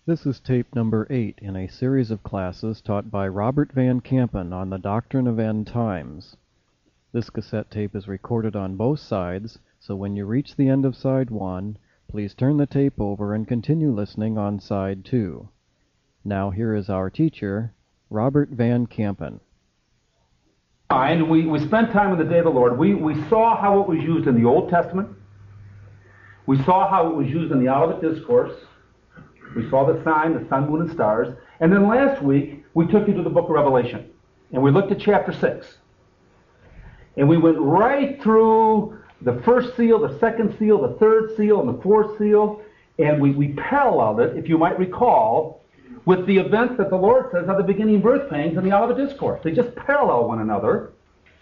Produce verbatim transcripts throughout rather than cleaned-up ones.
This is tape number eight in a series of classes taught by Robert Van Kampen on the doctrine of end times. This cassette tape is recorded on both sides, so when you reach the end of side one, please turn the tape over and continue listening on side two. Now here is our teacher, Robert Van Kampen. And we, we spent time in the day of the Lord. We, we saw how it was used in the Old Testament. We saw how it was used in the Olivet Discourse. We saw the sign, the sun, moon, and stars. And then last week, we took you to the book of Revelation. And we looked at chapter six. And we went right through the first seal, the second seal, the third seal, and the fourth seal. And we, we paralleled it, if you might recall, with the events that the Lord says are the beginning birth pangs in the Olivet Discourse. They just parallel one another.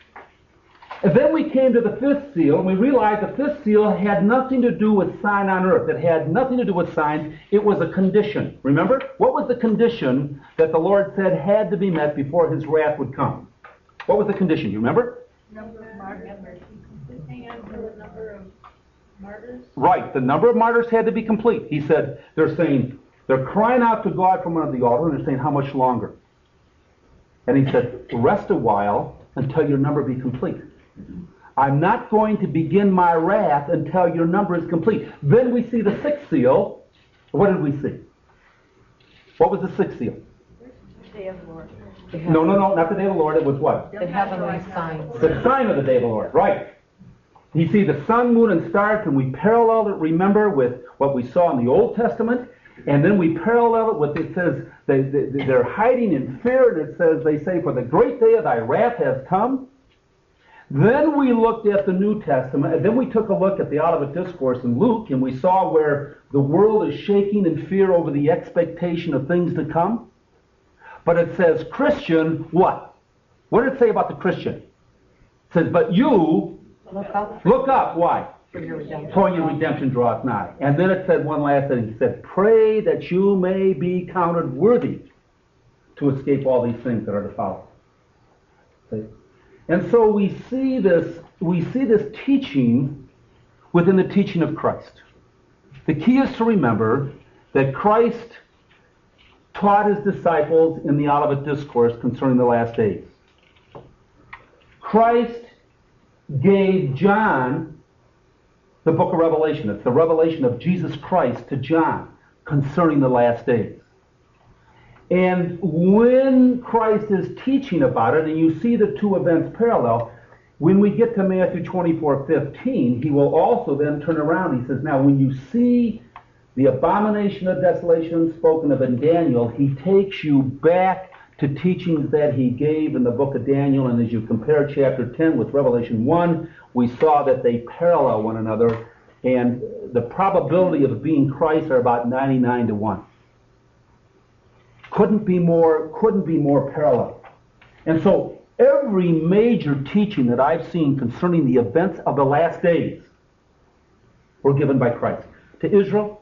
And then we came to the fifth seal, and we realized the fifth seal had nothing to do with sign on earth. It had nothing to do with signs. It was a condition. Remember? What was the condition that the Lord said had to be met before his wrath would come? What was the condition? You remember? Number of martyrs. The number of martyrs. Right. The number of martyrs had to be complete. He said, they're saying, they're crying out to God from under the altar, and they're saying, how much longer? And he said, rest a while until your number be complete. I'm not going to begin my wrath until your number is complete. Then we see the sixth seal. What did we see? What was the sixth seal? The day of the Lord. No, no, no, not the day of the Lord. It was what? The heavenly signs. The sign of the day of the Lord, right. You see the sun, moon, and stars, and we parallel it, remember, with what we saw in the Old Testament. And then we parallel it with, it says, they, they, they're hiding in fear, and it says, they say, for the great day of thy wrath has come. Then we looked at the New Testament, and then we took a look at the Olivet Discourse in Luke, and we saw where the world is shaking in fear over the expectation of things to come. But it says, Christian, what? What did it say about the Christian? It says, but you, Look up. look up. Why? For your redemption. For your redemption draweth nigh. And then it said one last thing. It said, pray that you may be counted worthy to escape all these things that are to follow. See? And so we see this, we see this teaching within the teaching of Christ. The key is to remember that Christ taught his disciples in the Olivet Discourse concerning the last days. Christ gave John the book of Revelation. It's the revelation of Jesus Christ to John concerning the last days. And when Christ is teaching about it, and you see the two events parallel, when we get to Matthew twenty-four fifteen, he will also then turn around. He says, now when you see the abomination of desolation spoken of in Daniel, he takes you back to teachings that he gave in the book of Daniel. And as you compare chapter ten with Revelation one, we saw that they parallel one another, and the probability of being Christ are about ninety-nine to one. Couldn't be more, couldn't be more parallel. And so every major teaching that I've seen concerning the events of the last days were given by Christ. To Israel,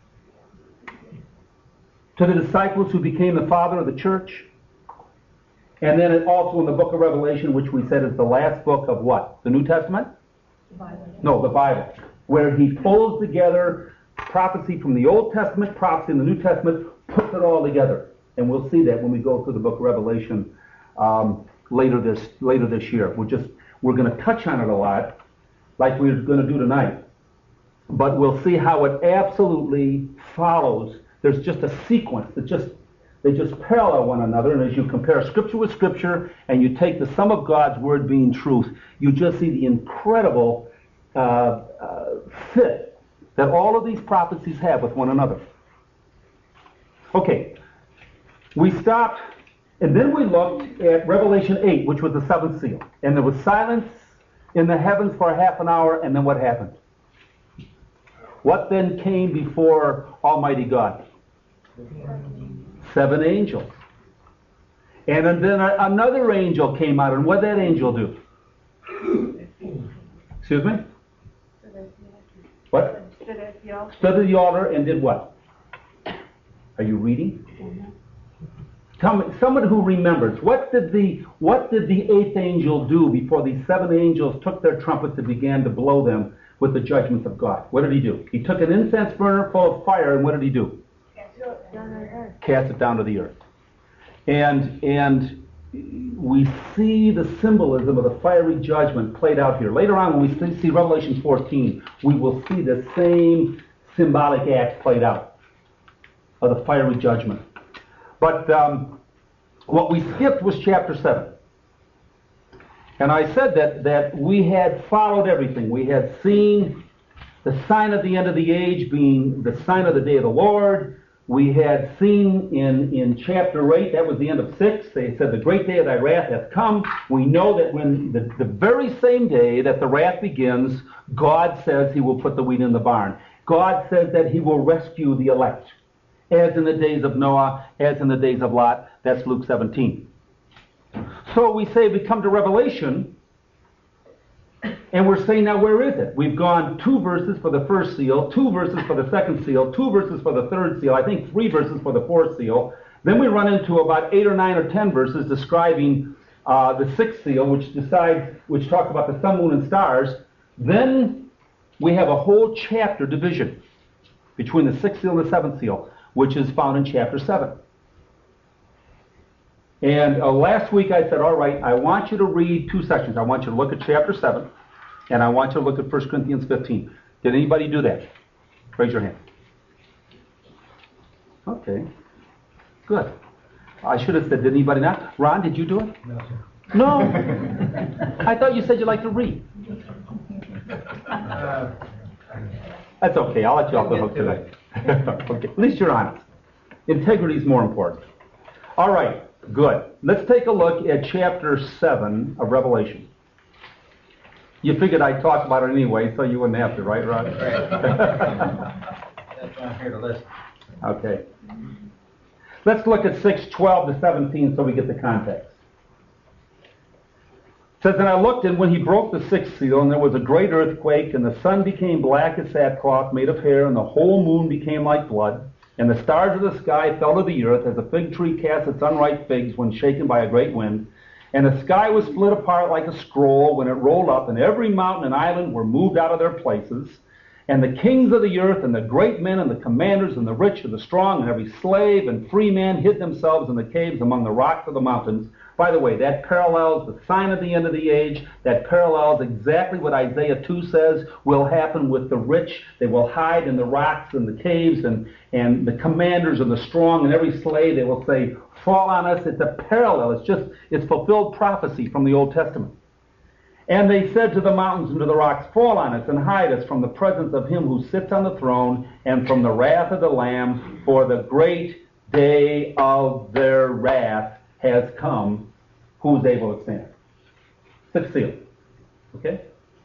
to the disciples who became the father of the church, and then it also in the book of Revelation, which we said is the last book of what? The New Testament? The Bible. No, the Bible. Where he pulls together prophecy from the Old Testament, prophecy in the New Testament, puts it all together. And we'll see that when we go through the book of Revelation um, later this later this year. We're just we're going to touch on it a lot, like we're going to do tonight. But we'll see how it absolutely follows. There's just a sequence that just they just parallel one another. And as you compare Scripture with Scripture, and you take the sum of God's Word being truth, you just see the incredible uh, uh, fit that all of these prophecies have with one another. Okay. We stopped, and then we looked at Revelation eight, which was the seventh seal. And there was silence in the heavens for half an hour, and then what happened? What then came before Almighty God? Seven angels. And then another angel came out, and what did that angel do? Excuse me? What? Stood at the altar. Stood at the altar and did what? Are you reading? Tell me, someone who remembers, what did the what did the eighth angel do before these seven angels took their trumpets and began to blow them with the judgments of God? What did he do? He took an incense burner full of fire, and what did he do? Cast it down on earth. Cast it down to the earth. And, and we see the symbolism of the fiery judgment played out here. Later on, when we see Revelation fourteen, we will see the same symbolic act played out of the fiery judgment. But um, what we skipped was chapter seven. And I said that, that we had followed everything. We had seen the sign of the end of the age being the sign of the day of the Lord. We had seen in, in chapter eight, that was the end of six, they said the great day of thy wrath hath come. We know that when the, the very same day that the wrath begins, God says he will put the wheat in the barn. God says that he will rescue the elect, as in the days of Noah, as in the days of Lot. That's Luke seventeen. So we say we come to Revelation, and we're saying, now where is it? We've gone two verses for the first seal, two verses for the second seal, two verses for the third seal, I think three verses for the fourth seal. Then we run into about eight or nine or ten verses describing uh, the sixth seal, which decides, which talks about the sun, moon, and stars. Then we have a whole chapter division between the sixth seal and the seventh seal, which is found in chapter seven. And uh, last week I said, all right, I want you to read two sections. I want you to look at chapter seven, and I want you to look at First Corinthians fifteen. Did anybody do that? Raise your hand. Okay. Good. I should have said, did anybody not? Ron, did you do it? No, sir. No? I thought you said you like to read. Uh, That's okay. I'll let you off the hook today. Okay. At least you're honest. Integrity is more important. All right. Good. Let's take a look at chapter seven of Revelation. You figured I'd talk about it anyway, so you wouldn't have to, right, Rod? Right. That's why I'm here to listen. Okay. Let's look at six twelve to seventeen so we get the context. It says, and I looked, and when he broke the sixth seal, and there was a great earthquake, and the sun became black as sackcloth made of hair, and the whole moon became like blood. And the stars of the sky fell to the earth as a fig tree casts its unripe figs when shaken by a great wind. And the sky was split apart like a scroll when it rolled up, and every mountain and island were moved out of their places. And the kings of the earth, and the great men, and the commanders, and the rich, and the strong, and every slave and free man hid themselves in the caves among the rocks of the mountains. By the way, that parallels the sign of the end of the age. That parallels exactly what Isaiah two says will happen with the rich. They will hide in the rocks and the caves, and, and the commanders and the strong and every slave, they will say, fall on us. It's a parallel. It's just, it's fulfilled prophecy from the Old Testament. And they said to the mountains and to the rocks, fall on us and hide us from the presence of him who sits on the throne and from the wrath of the Lamb, for the great day of their wrath has come. Who's able to stand? Sixth seal. Okay?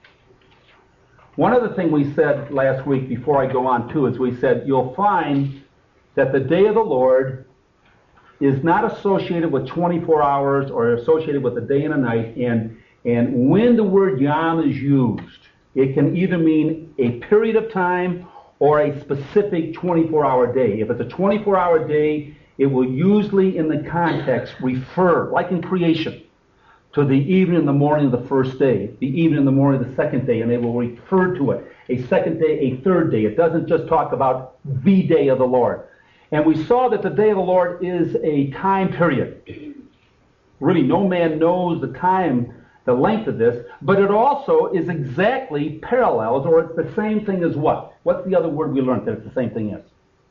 One other thing we said last week before I go on too is we said you'll find that the day of the Lord is not associated with twenty-four hours or associated with a day and a night. And, and when the word yom is used, it can either mean a period of time or a specific twenty-four hour day. If it's a twenty-four hour day, it will usually in the context refer, like in creation, to the evening and the morning of the first day, the evening and the morning of the second day, and they will refer to it, a second day, a third day. It doesn't just talk about the day of the Lord. And we saw that the day of the Lord is a time period. Really, no man knows the time, the length of this, but it also is exactly parallels, or it's the same thing as what? What's the other word we learned that it's the same thing as?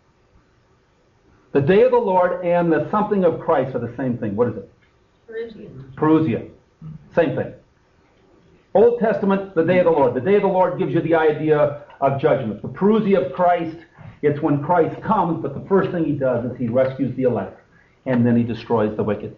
The day of the Lord and the something of Christ are the same thing. What is it? Perusia. Perusia. Same thing. Old Testament, the day of the Lord. The day of the Lord gives you the idea of judgment. The Perusia of Christ, it's when Christ comes, but the first thing he does is he rescues the elect, and then he destroys the wicked.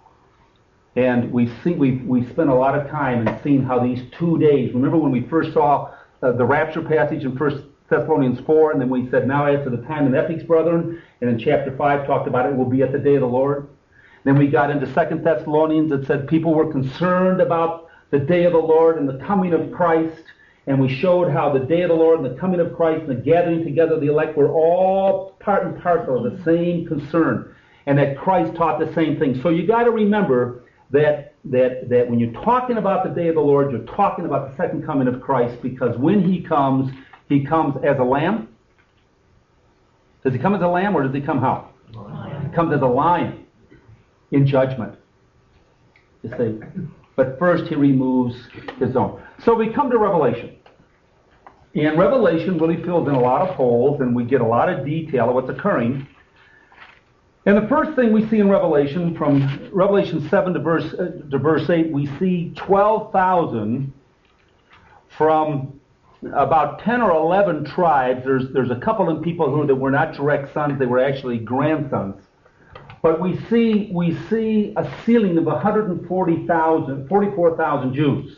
And we see, we we spent a lot of time in seeing how these two days, remember when we first saw uh, the rapture passage in First Thessalonians four, and then we said, now as to the time and epochs, brethren, and in chapter five talked about it will be at the day of the Lord. Then we got into Second Thessalonians that said people were concerned about the day of the Lord and the coming of Christ, and we showed how the day of the Lord and the coming of Christ and the gathering together of the elect were all part and parcel of the same concern, and that Christ taught the same thing. So you got to remember that that that when you're talking about the day of the Lord, you're talking about the second coming of Christ, because when he comes, he comes as a lamb, Does he come as a lamb or does he come how? He comes as a lion in judgment. You see? But first he removes his own. So we come to Revelation. And Revelation really fills in a lot of holes, and we get a lot of detail of what's occurring. And the first thing we see in Revelation, from Revelation seven to verse, uh, to verse eight, we see twelve thousand from about ten or eleven tribes. There's, there's a couple of people who that were not direct sons, they were actually grandsons. But we see, we see a ceiling of one hundred forty thousand, forty-four thousand Jews.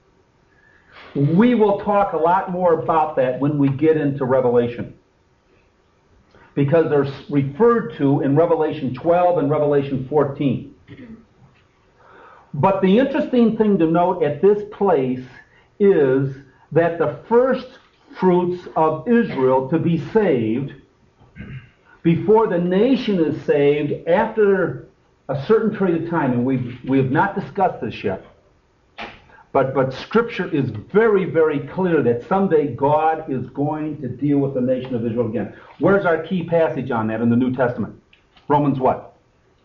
We will talk a lot more about that when we get into Revelation, because they're referred to in Revelation twelve and Revelation fourteen. But the interesting thing to note at this place is that the first fruits of Israel to be saved, before the nation is saved, after a certain period of time, and we we have not discussed this yet, but, but Scripture is very, very clear that someday God is going to deal with the nation of Israel again. Where's our key passage on that in the New Testament? Romans what?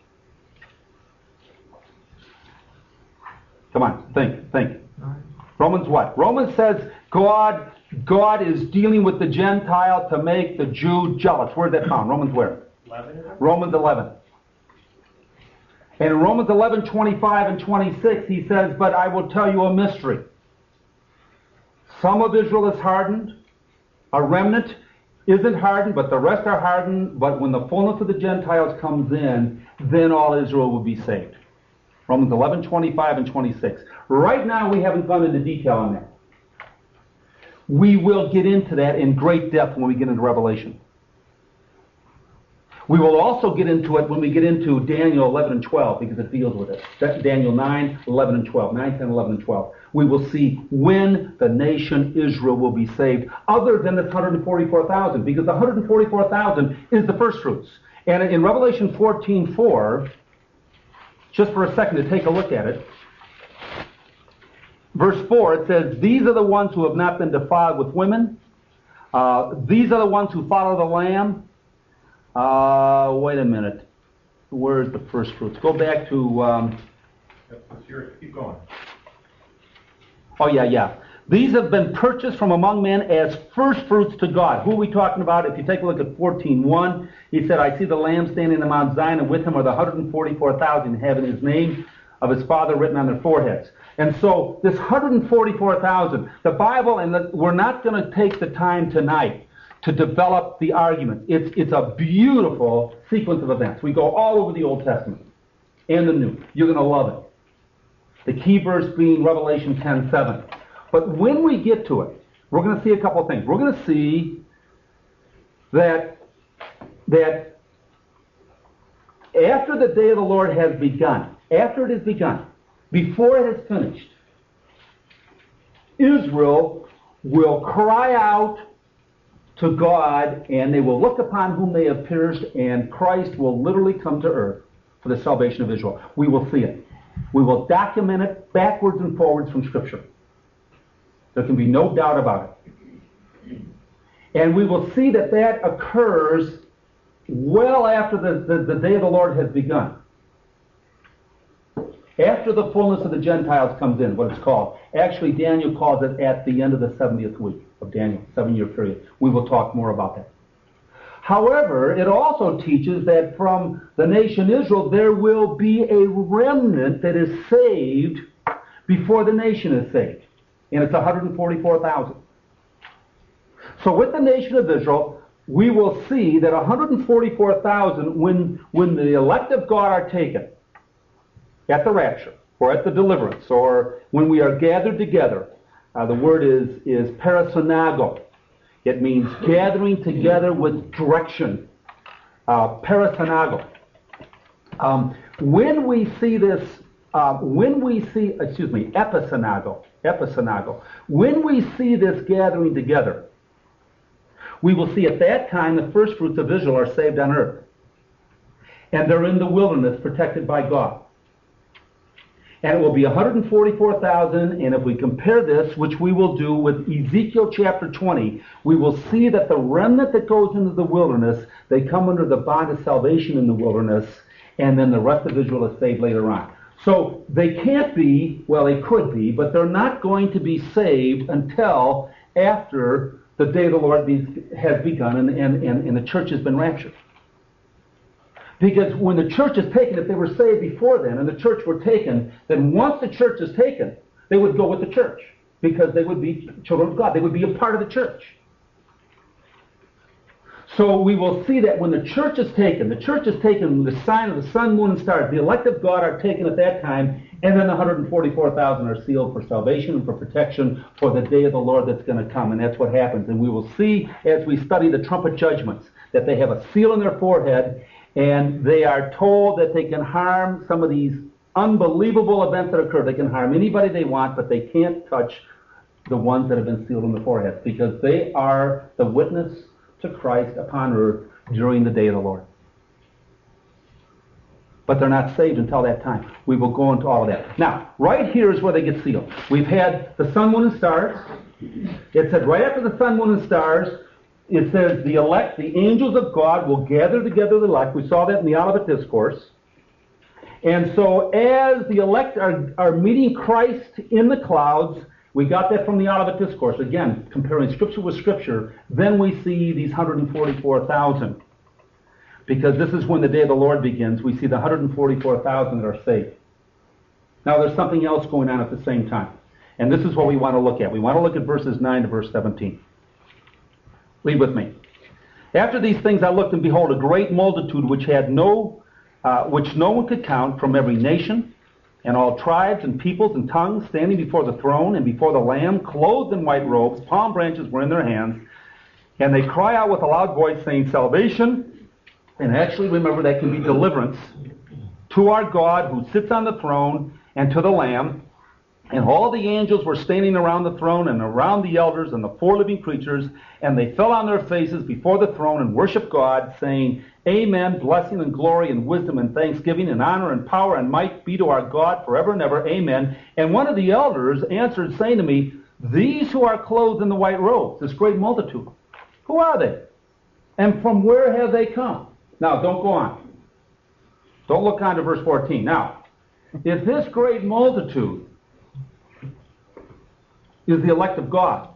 Come on, think, think. Romans what? Romans says God, God is dealing with the Gentile to make the Jew jealous. Where's that found? Romans where? eleven. Romans eleven. And in Romans eleven, twenty-five and twenty-six, he says, but I will tell you a mystery. Some of Israel is hardened. A remnant isn't hardened, but the rest are hardened. But when the fullness of the Gentiles comes in, then all Israel will be saved. Romans eleven, twenty-five and twenty-six. Right now, we haven't gone into detail on that. We will get into that in great depth when we get into Revelation. We will also get into it when we get into Daniel eleven and twelve, because it deals with it. That's Daniel nine, eleven and twelve. nine, ten, eleven, and twelve. We will see when the nation Israel will be saved, other than the one hundred forty-four thousand, because the one hundred forty-four thousand is the first fruits. And in Revelation fourteen four, just for a second to take a look at it, verse four, it says, these are the ones who have not been defiled with women. Uh, these are the ones who follow the Lamb. Uh, wait a minute. Where's the first fruits? Go back to... Um, Keep going. Oh, yeah, yeah. These have been purchased from among men as first fruits to God. Who are we talking about? If you take a look at fourteen one, he said, I see the Lamb standing on Mount Zion, and with him are the one hundred forty-four thousand, having his name of his Father written on their foreheads. And so this one hundred forty-four thousand, the Bible, and the, we're not going to take the time tonight to develop the argument. It's, it's a beautiful sequence of events. We go all over the Old Testament and the New. You're going to love it. The key verse being Revelation ten seven. But when we get to it, we're going to see a couple of things. We're going to see that, that after the day of the Lord has begun, after it has begun, before it is finished, Israel will cry out to God, and they will look upon whom they have pierced, and Christ will literally come to earth for the salvation of Israel. We will see it. We will document it backwards and forwards from Scripture. There can be no doubt about it. And we will see that that occurs well after the, the, the day of the Lord has begun. After the fullness of the Gentiles comes in, what it's called. Actually, Daniel calls it at the end of the seventieth week of Daniel, seven-year period. We will talk more about that. However, it also teaches that from the nation Israel, there will be a remnant that is saved before the nation is saved. And it's one hundred forty-four thousand. So with the nation of Israel, we will see that one hundred forty-four thousand, when, when the elect of God are taken, at the rapture, or at the deliverance, or when we are gathered together, uh, the word is, is parasynago. It means gathering together with direction. Uh, parasynago. Um, when we see this, uh, when we see, excuse me, episynago, episynago. When we see this gathering together, we will see at that time the first fruits of Israel are saved on earth. And they're in the wilderness, protected by God. And it will be one hundred forty-four thousand, and if we compare this, which we will do with Ezekiel chapter twenty, we will see that the remnant that goes into the wilderness, they come under the bond of salvation in the wilderness, and then the rest of Israel is saved later on. So they can't be, well, they could be, but they're not going to be saved until after the day of the Lord be, has begun and, and, and, and the church has been raptured. Because when the church is taken, if they were saved before then and the church were taken, then once the church is taken, they would go with the church because they would be children of God. They would be a part of the church. So we will see that when the church is taken, the church is taken, the sign of the sun, moon, and stars, the elect of God are taken at that time, and then the one hundred forty-four thousand are sealed for salvation and for protection for the day of the Lord that's going to come, and that's what happens. And we will see as we study the trumpet judgments that they have a seal on their forehead, and they are told that they can harm some of these unbelievable events that occur. They can harm anybody they want, but they can't touch the ones that have been sealed on the forehead because they are the witness to Christ upon earth during the day of the Lord. But they're not saved until that time. We will go into all of that. Now, right here is where they get sealed. We've had the sun, moon, and stars. It said right after the sun, moon, and stars, it says the elect, the angels of God will gather together the elect. We saw that in the Olivet Discourse. And so as the elect are, are meeting Christ in the clouds, we got that from the Olivet Discourse. Again, comparing Scripture with Scripture, then we see these one hundred forty-four thousand. Because this is when the day of the Lord begins. We see the one hundred forty-four thousand that are saved. Now there's something else going on at the same time. And this is what we want to look at. We want to look at verses nine to verse seventeen. Read with me. After these things I looked, and behold, a great multitude which had no, uh, which no one could count, from every nation, and all tribes and peoples and tongues, standing before the throne and before the Lamb, clothed in white robes, palm branches were in their hands, and they cry out with a loud voice, saying, salvation, and actually remember that can be deliverance, to our God who sits on the throne, and to the Lamb. And all the angels were standing around the throne and around the elders and the four living creatures, and they fell on their faces before the throne and worshiped God, saying, Amen, blessing and glory and wisdom and thanksgiving and honor and power and might be to our God forever and ever. Amen. And one of the elders answered, saying to me, these who are clothed in the white robes, this great multitude, who are they? And from where have they come? Now, don't go on. Don't look on to verse fourteen. Now, if this great multitude is the elect of God,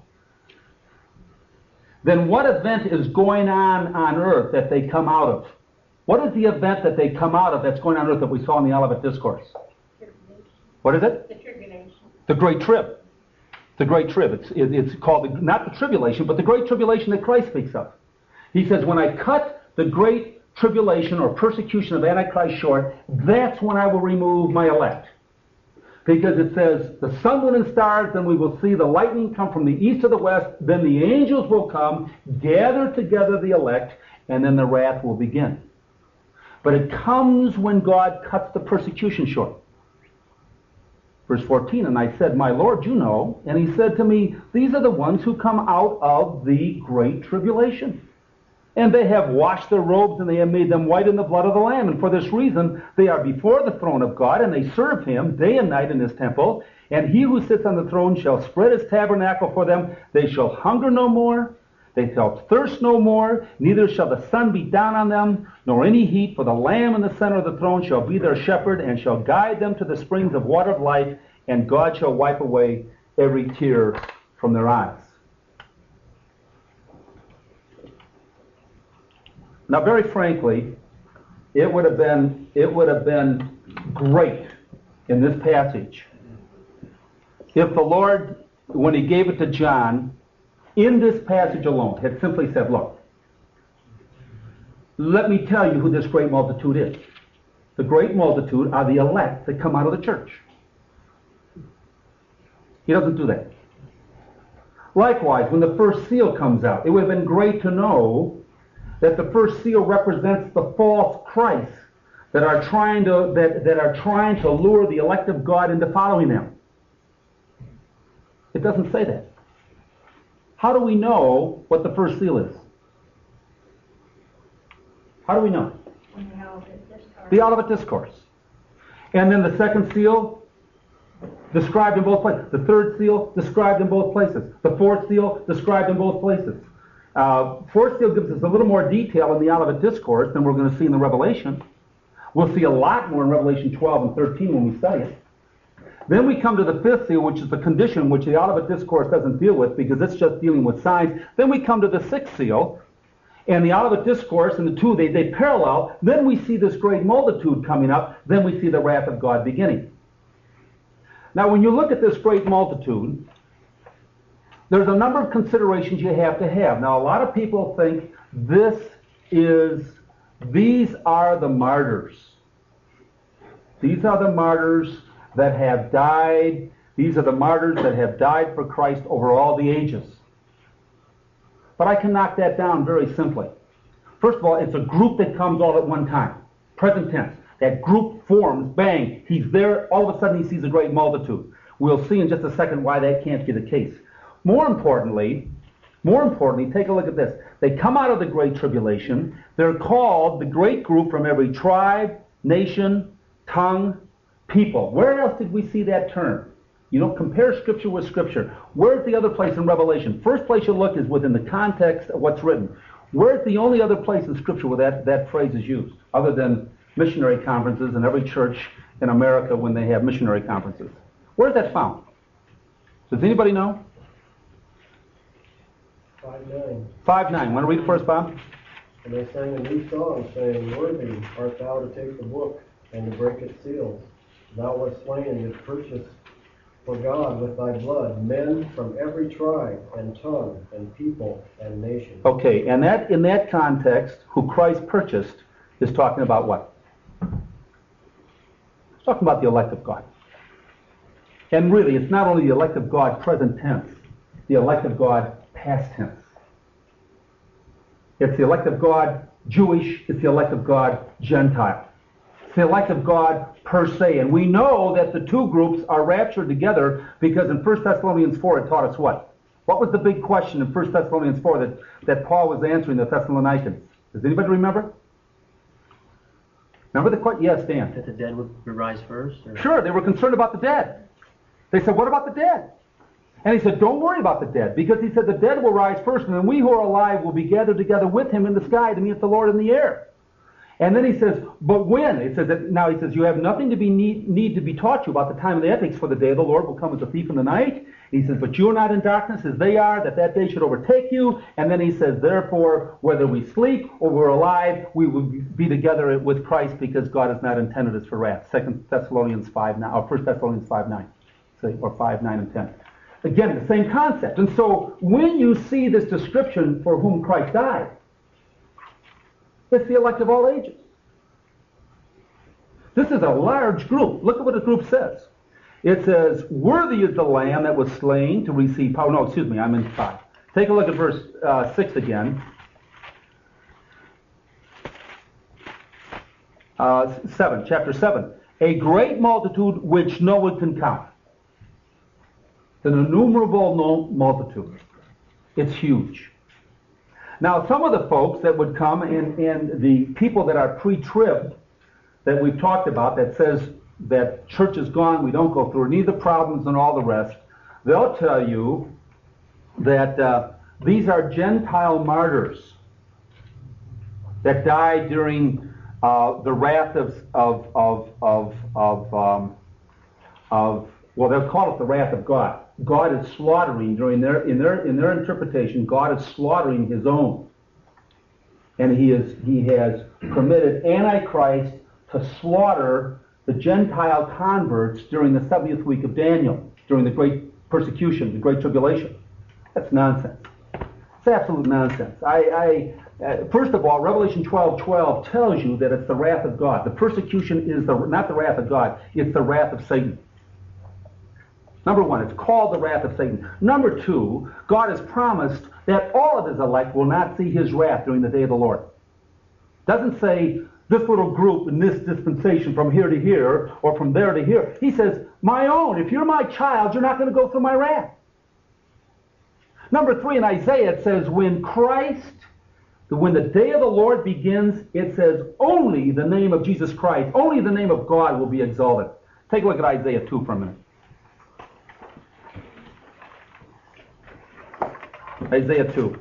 then what event is going on on earth that they come out of? What is the event that they come out of that's going on earth that we saw in the Olivet Discourse? What is it? The tribulation. The Great Trib. The Great Trib. It's, it, it's called, the, not the tribulation, but the Great Tribulation that Christ speaks of. He says, when I cut the Great Tribulation or persecution of Antichrist short, that's when I will remove my elect. Because it says, the sun, moon, and stars, then we will see the lightning come from the east to the west, then the angels will come, gather together the elect, and then the wrath will begin. But it comes when God cuts the persecution short. Verse fourteen, and I said, my Lord, you know. And he said to me, these are the ones who come out of the great tribulation. And they have washed their robes, and they have made them white in the blood of the Lamb. And for this reason, they are before the throne of God, and they serve him day and night in his temple. And he who sits on the throne shall spread his tabernacle for them. They shall hunger no more. They shall thirst no more. Neither shall the sun beat down on them, nor any heat. For the Lamb in the center of the throne shall be their shepherd, and shall guide them to the springs of water of life. And God shall wipe away every tear from their eyes. Now, very frankly, it would have been it would have been great in this passage if the Lord, when he gave it to John, in this passage alone, had simply said, look, let me tell you who this great multitude is. The great multitude are the elect that come out of the church. He doesn't do that. Likewise, when the first seal comes out, it would have been great to know that the first seal represents the false Christ that are trying to that, that are trying to lure the elect of God into following them. It doesn't say that. How do we know what the first seal is? How do we know? The Olivet Discourse. And then the second seal described in both places. The third seal, described in both places. The fourth seal, described in both places. Uh, fourth seal gives us a little more detail in the Olivet Discourse than we're going to see in the Revelation. We'll see a lot more in Revelation twelve and thirteen when we study it. Then we come to the fifth seal, which is the condition which the Olivet Discourse doesn't deal with because it's just dealing with signs. Then we come to the sixth seal, and the Olivet Discourse and the two, they, they parallel. Then we see this great multitude coming up. Then we see the wrath of God beginning. Now, when you look at this great multitude, there's a number of considerations you have to have. Now, a lot of people think this is, these are the martyrs. These are the martyrs that have died. These are the martyrs that have died for Christ over all the ages. But I can knock that down very simply. First of all, it's a group that comes all at one time. Present tense. That group forms, bang, he's there, all of a sudden he sees a great multitude. We'll see in just a second why that can't be the case. More importantly, more importantly, take a look at this. They come out of the Great Tribulation. They're called the great group from every tribe, nation, tongue, people. Where else did we see that term? You know, compare Scripture with Scripture. Where's the other place in Revelation? First place you look is within the context of what's written. Where's the only other place in Scripture where that, that phrase is used, other than missionary conferences in every church in America when they have missionary conferences? Where's that found? Does anybody know? five nine. five nine. Want to read it first, Bob? And they sang a new song, saying, Worthy art thou to take the book, and to break its seals. Thou wast slain and didst purchase for God with thy blood men from every tribe and tongue and people and nation. Okay, and that in that context, who Christ purchased is talking about what? It's talking about the elect of God. And really, it's not only the elect of God present tense, the elect of God past tense. It's the elect of God Jewish, it's the elect of God Gentile. It's the elect of God per se. And we know that the two groups are raptured together because in First Thessalonians four it taught us what? What was the big question in First Thessalonians four that, that Paul was answering the Thessalonians? Does anybody remember? Remember the question? Yes, Dan. That the dead would rise first? Or? Sure, they were concerned about the dead. They said, what about the dead? And he said, don't worry about the dead, because he said the dead will rise first, and then we who are alive will be gathered together with him in the sky to meet the Lord in the air. And then he says, but when? It says that, now he says, you have nothing to be need, need to be taught you about the time of the epochs, for the day of the Lord will come as a thief in the night. He says, but you are not in darkness as they are, that that day should overtake you. And then he says, therefore, whether we sleep or we're alive, we will be together with Christ, because God has not intended us for wrath. Second Thessalonians five nine, or First Thessalonians five nine, or five nine and ten. Again, the same concept. And so when you see this description for whom Christ died, it's the elect of all ages. This is a large group. Look at what the group says. It says, worthy is the Lamb that was slain to receive power. No, excuse me, I'm in five. Take a look at verse uh, six again. Uh, seven, chapter seven. A great multitude which no one can count. An innumerable multitude. It's huge. Now, some of the folks that would come, and, and the people that are pre-trib, that we've talked about, that says that church is gone, we don't go through any of the problems and all the rest, they'll tell you that uh, these are Gentile martyrs that died during uh, the wrath of, of, of, of, of, um, of, well, they'll call it the wrath of God. God is slaughtering, during their, in their, in their interpretation, God is slaughtering his own. And he, is, he has permitted Antichrist to slaughter the Gentile converts during the seventieth week of Daniel, during the great persecution, the great tribulation. That's nonsense. It's absolute nonsense. I, I, uh, first of all, Revelation twelve twelve tells you that it's the wrath of God. The persecution is the, not the wrath of God, it's the wrath of Satan. Number one, it's called the wrath of Satan. Number two, God has promised that all of his elect will not see his wrath during the day of the Lord. Doesn't say this little group in this dispensation from here to here or from there to here. He says, my own, if you're my child, you're not going to go through my wrath. Number three, in Isaiah, it says, when Christ, when the day of the Lord begins, it says, only the name of Jesus Christ, only the name of God will be exalted. Take a look at Isaiah two for a minute. Isaiah two.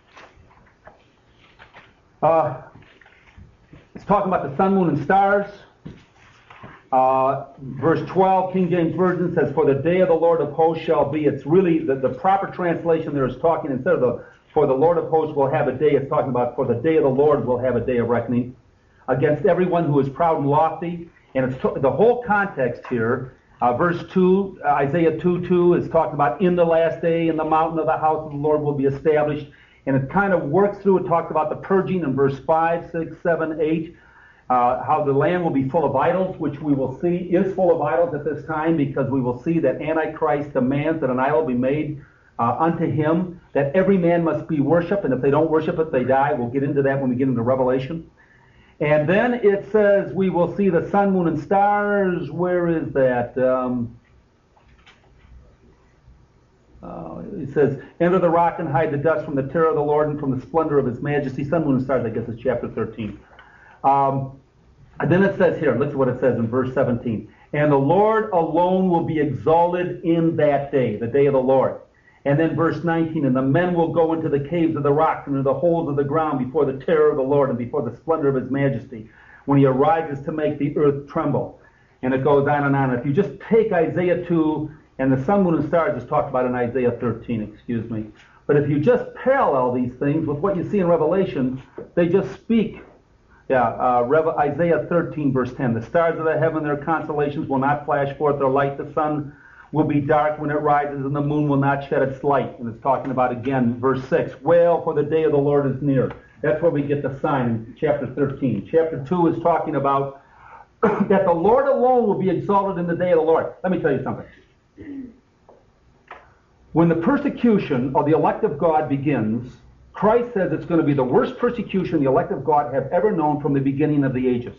Uh, it's talking about the sun, moon, and stars. Uh, verse twelve, King James Version says, "For the day of the Lord of hosts shall be." It's really, the, the proper translation there is talking, instead of the, "For the Lord of hosts will have a day," it's talking about, "For the day of the Lord will have a day of reckoning against everyone who is proud and lofty." And it's to, the whole context here, uh, verse two, uh, Isaiah two two is talking about, "In the last day, in the mountain of the house of the Lord will be established." And it kind of works through, it talks about the purging in verse five, six, seven, eight. Uh, how the land will be full of idols, which we will see is full of idols at this time, because we will see that Antichrist demands that an idol be made uh, unto him, that every man must be worshipped, and if they don't worship it, they die. We'll get into that when we get into Revelation. And then it says we will see the sun, moon, and stars. Where is that? Um, uh, it says, "Enter the rock and hide the dust from the terror of the Lord and from the splendor of his majesty." Sun, moon, and stars, I guess it's chapter thirteen. Um, and then it says here, look at what it says in verse seventeen. "And the Lord alone will be exalted in that day," the day of the Lord. And then verse nineteen, "And the men will go into the caves of the rocks and into the holes of the ground before the terror of the Lord and before the splendor of his majesty, when he arises to make the earth tremble." And it goes on and on. If you just take Isaiah two, and the sun, moon, and stars is talked about in Isaiah thirteen, excuse me. But if you just parallel these things with what you see in Revelation, they just speak. Yeah, uh, Rev- Isaiah thirteen, verse ten. "The stars of the heaven, their constellations, will not flash forth their light. The sun will be dark when it rises, and the moon will not shed its light." And it's talking about, again, verse six. "Wail, for the day of the Lord is near." That's where we get the sign in chapter thirteen. Chapter two is talking about that the Lord alone will be exalted in the day of the Lord. Let me tell you something. When the persecution of the elect of God begins, Christ says it's going to be the worst persecution the elect of God have ever known from the beginning of the ages.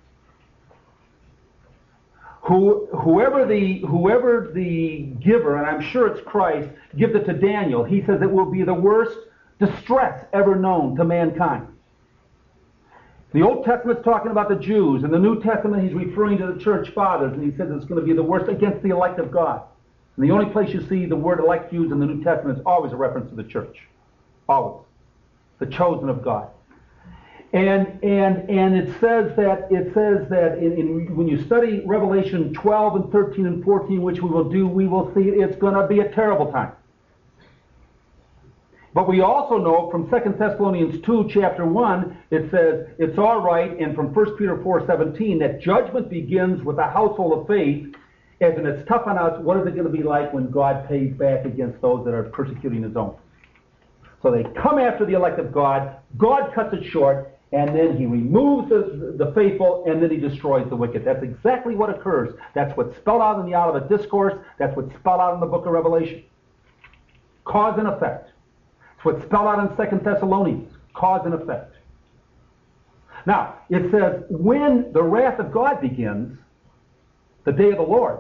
Who, whoever the whoever the giver, and I'm sure it's Christ, gives it to Daniel, he says it will be the worst distress ever known to mankind. The Old Testament's talking about the Jews, and the New Testament he's referring to the church fathers, and he says it's going to be the worst against the elect of God. And the only place you see the word elect used in the New Testament is always a reference to the church. Always. The chosen of God. And and and it says that it says that in, in when you study Revelation twelve and thirteen and fourteen, which we will do, we will see it's going to be a terrible time. But we also know from Second Thessalonians two, chapter one, it says it's all right, and from First Peter four seventeen, that judgment begins with a household of faith, as in it's tough on us. What is it going to be like when God pays back against those that are persecuting his own? So they come after the elect of God, God cuts it short, and then he removes the, the faithful, and then he destroys the wicked. That's exactly what occurs. That's what's spelled out in the Olivet Discourse. That's what's spelled out in the book of Revelation. Cause and effect. It's what's spelled out in Second Thessalonians. Cause and effect. Now, it says, when the wrath of God begins, the day of the Lord,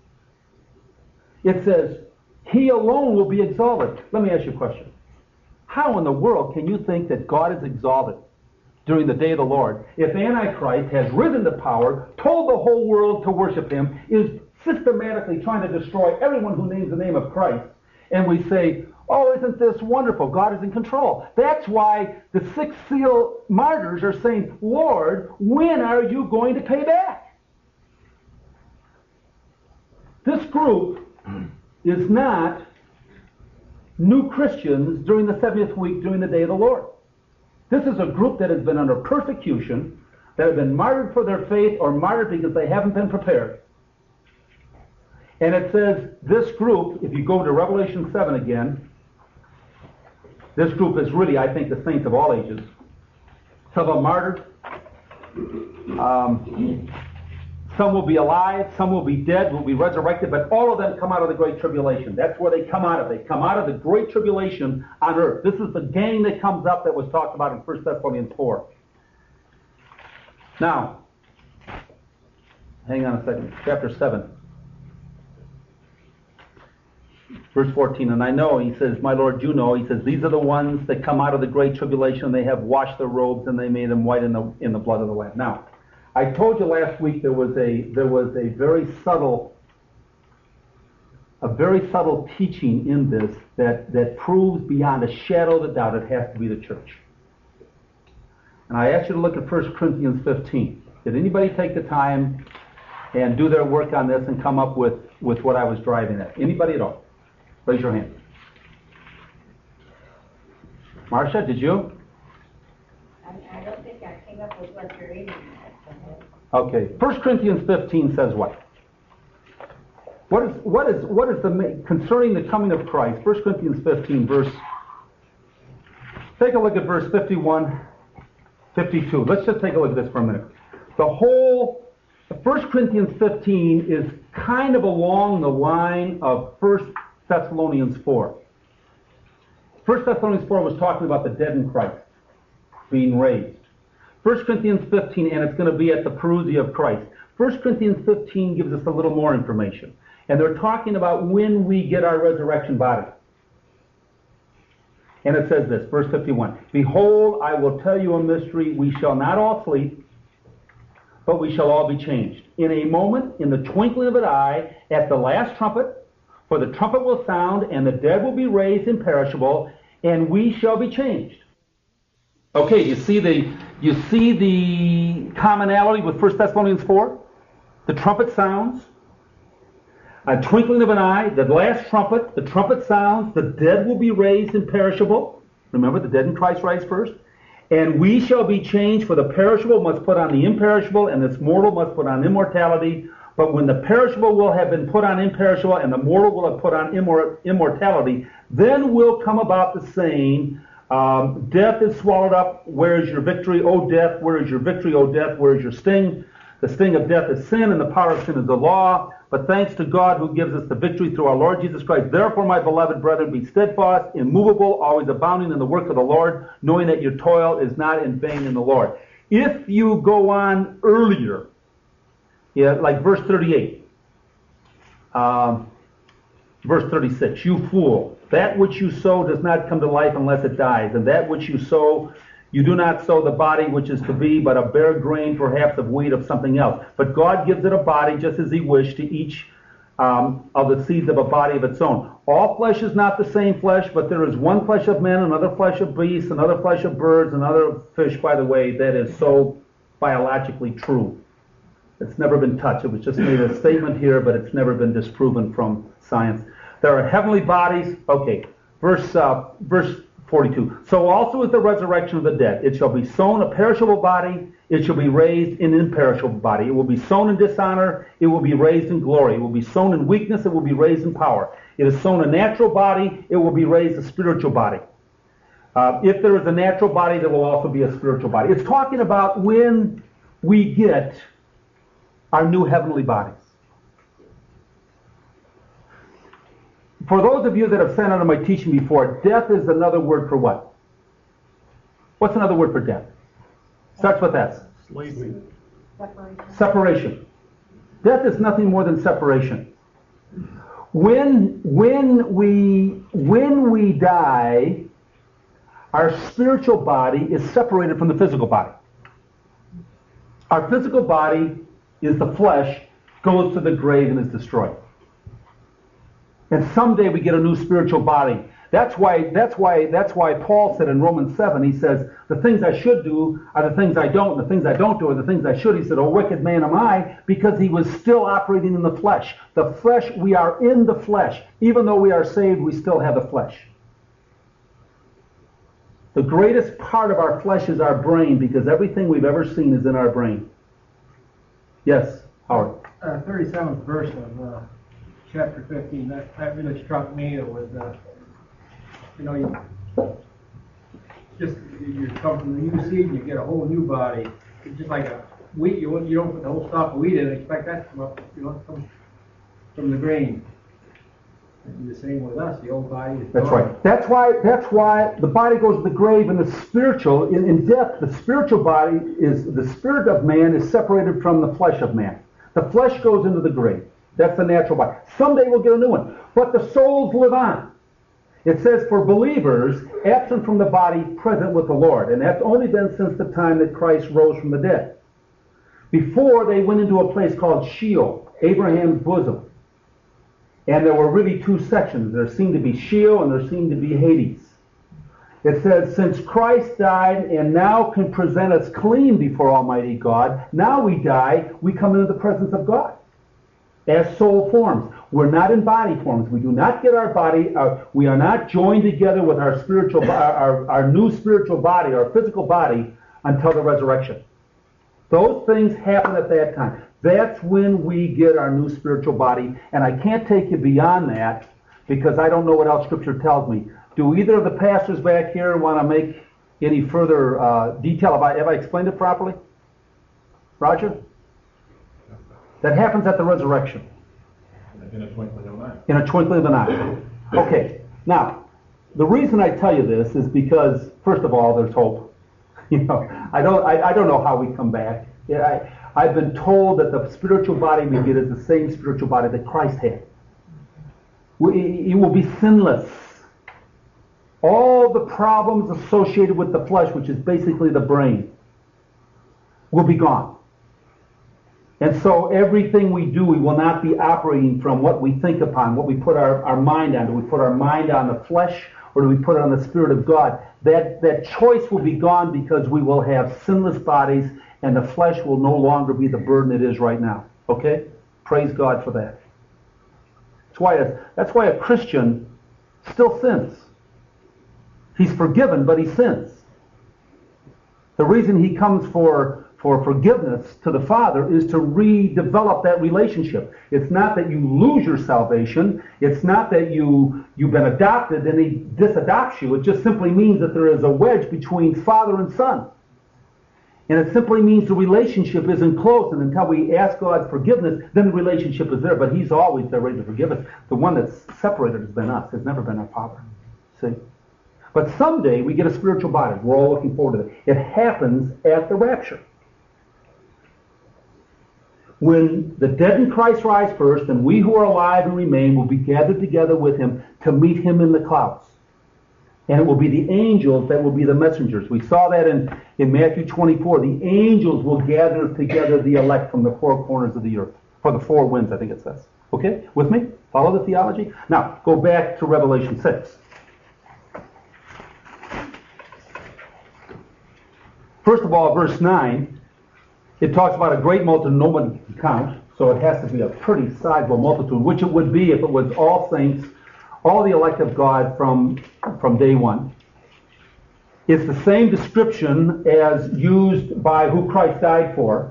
it says, he alone will be exalted. Let me ask you a question. How in the world can you think that God is exalted during the day of the Lord if Antichrist has risen to power, told the whole world to worship him, is systematically trying to destroy everyone who names the name of Christ, and we say, oh, isn't this wonderful? God is in control. That's why the six seal martyrs are saying, Lord, when are you going to pay back? This group is not new Christians during the seventieth week, during the day of the Lord. This is a group that has been under persecution, that have been martyred for their faith, or martyred because they haven't been prepared. And it says this group, if you go to Revelation seven again, this group is really, I think, the saints of all ages. Some are martyred. Um, some will be alive. Some will be dead, will be resurrected. But all of them come out of the Great Tribulation. That's where they come out of. They come out of the Great Tribulation on earth. This is the gang that comes up that was talked about in First Thessalonians four. Now, hang on a second. Chapter seven. Verse fourteen, and I know, he says, my Lord, you know, he says, these are the ones that come out of the Great Tribulation. They have washed their robes, and they made them white in the in the blood of the Lamb. Now, I told you last week there was a there was a very subtle, a very subtle teaching in this that, that proves beyond a shadow of a doubt it has to be the church. And I ask you to look at First Corinthians fifteen. Did anybody take the time and do their work on this and come up with, with what I was driving at? Anybody at all? Raise your hand. Marcia, did you? I, I don't think I came up with what you're reading. Okay. First Corinthians fifteen says what? What is what is what is the concerning the coming of Christ? First Corinthians fifteen, verse. Take a look at verse fifty-one, fifty-two. Let's just take a look at this for a minute. The whole First Corinthians fifteen is kind of along the line of First Thessalonians four. First Thessalonians four was talking about the dead in Christ being raised. First Corinthians fifteen, and it's going to be at the parousia of Christ. First Corinthians fifteen gives us a little more information. And they're talking about when we get our resurrection body. And it says this, verse fifty-one, "Behold, I will tell you a mystery. We shall not all sleep, but we shall all be changed. In a moment, in the twinkling of an eye, at the last trumpet, for the trumpet will sound, and the dead will be raised imperishable, and we shall be changed." Okay, you see the you see the commonality with First Thessalonians four? The trumpet sounds. A twinkling of an eye, the last trumpet, the trumpet sounds, the dead will be raised imperishable. Remember, the dead in Christ rise first. "And we shall be changed, for the perishable must put on the imperishable, and this mortal must put on immortality. But when the perishable will have been put on imperishable, and the mortal will have put on immor- immortality, then will come about the saying, um, death is swallowed up. Where is your victory, O death? Where is your victory, O death? Where is your sting? The sting of death is sin, and the power of sin is the law. But thanks to God who gives us the victory through our Lord Jesus Christ. Therefore, my beloved brethren, be steadfast, immovable, always abounding in the work of the Lord, knowing that your toil is not in vain in the Lord." If you go on earlier, yeah, like verse thirty-eight, um, verse thirty-six, "You fool, that which you sow does not come to life unless it dies, and that which you sow, you do not sow the body which is to be, but a bare grain perhaps of wheat of something else. But God gives it a body just as he wished to each um, of the seeds of a body of its own. All flesh is not the same flesh, but there is one flesh of men, another flesh of beasts, another flesh of birds, another fish, by the way, that is so biologically true. It's never been touched. It was just made a statement here, but it's never been disproven from science. There are heavenly bodies. Okay, verse uh, verse forty-two. "So also is the resurrection of the dead. It shall be sown a perishable body, it shall be raised an imperishable body. It will be sown in dishonor, it will be raised in glory. It will be sown in weakness, it will be raised in power. It is sown a natural body, it will be raised a spiritual body." Uh, if there is a natural body, there will also be a spiritual body. It's talking about when we get our new heavenly bodies. For those of you that have sat under my teaching before, death is another word for what? What's another word for death? Starts with S. Slavery. Separation. Separation. Death is nothing more than separation. When, when, we, when we die, our spiritual body is separated from the physical body. Our physical body is the flesh, goes to the grave and is destroyed. And someday we get a new spiritual body. That's why, that's why, that's why Paul said in Romans seven, he says, "The things I should do are the things I don't, and the things I don't do are the things I should." He said, "O wicked man am I," because he was still operating in the flesh. The flesh, we are in the flesh. Even though we are saved, we still have the flesh. The greatest part of our flesh is our brain, because everything we've ever seen is in our brain. Yes, Howard. Uh, thirty-seventh verse of uh, chapter fifteen, that, that really struck me. It was, uh, you know, you just, you come from the new seed and you get a whole new body. It's just like a wheat, you, you don't put the whole stalk of wheat in and expect that to come up, you know, it comes from the grain. And the same with us, the old body is That's gone. right. That's why That's why the body goes to the grave, and the spiritual, in, in death, the spiritual body is, the spirit of man is separated from the flesh of man. The flesh goes into the grave. That's the natural body. Someday we'll get a new one. But the souls live on. It says for believers, absent from the body, present with the Lord. And that's only been since the time that Christ rose from the dead. Before, they went into a place called Sheol, Abraham's bosom. And there were really two sections. There seemed to be Sheol and there seemed to be Hades. It says, since Christ died and now can present us clean before Almighty God, now we die, we come into the presence of God as soul forms. We're not in body forms. We do not get our body, uh, we are not joined together with our spiritual, our, our new spiritual body, our physical body, until the resurrection. Those things happen at that time. That's when we get our new spiritual body, and I can't take you beyond that because I don't know what else Scripture tells me. Do either of the pastors back here want to make any further uh, detail about it? Have I explained it properly? Roger? That happens at the resurrection. In a twinkling of an eye. In a twinkling of an eye. Okay. Now, the reason I tell you this is because, first of all, there's hope. You know, I don't, I, I don't know how we come back. Yeah, I, I've been told that the spiritual body we get is the same spiritual body that Christ had. We, it will be sinless. All the problems associated with the flesh, which is basically the brain, will be gone. And so everything we do, we will not be operating from what we think upon, what we put our, our mind on. Do we put our mind on the flesh, or do we put it on the Spirit of God? That, that choice will be gone because we will have sinless bodies, and the flesh will no longer be the burden it is right now. Okay? Praise God for that. That's why a, that's why a Christian still sins. He's forgiven, but he sins. The reason he comes for, for forgiveness to the Father is to redevelop that relationship. It's not that you lose your salvation. It's not that you, you've been adopted and he disadopts you. It just simply means that there is a wedge between Father and Son. And it simply means the relationship isn't close. And until we ask God's forgiveness, then the relationship is there. But he's always there ready to forgive us. The one that's separated has been us. It's never been our Father. See? But someday we get a spiritual body. We're all looking forward to it. It happens at the rapture. When the dead in Christ rise first, and we who are alive and remain will be gathered together with him to meet him in the clouds. And it will be the angels that will be the messengers. We saw that in, in Matthew twenty-four. The angels will gather together the elect from the four corners of the earth. For the four winds, I think it says. Okay? With me? Follow the theology? Now, go back to Revelation six. First of all, verse nine, it talks about a great multitude no one can count, so it has to be a pretty sizable multitude, which it would be if it was all saints, all the elect of God from, from day one. It's the same description as used by who Christ died for.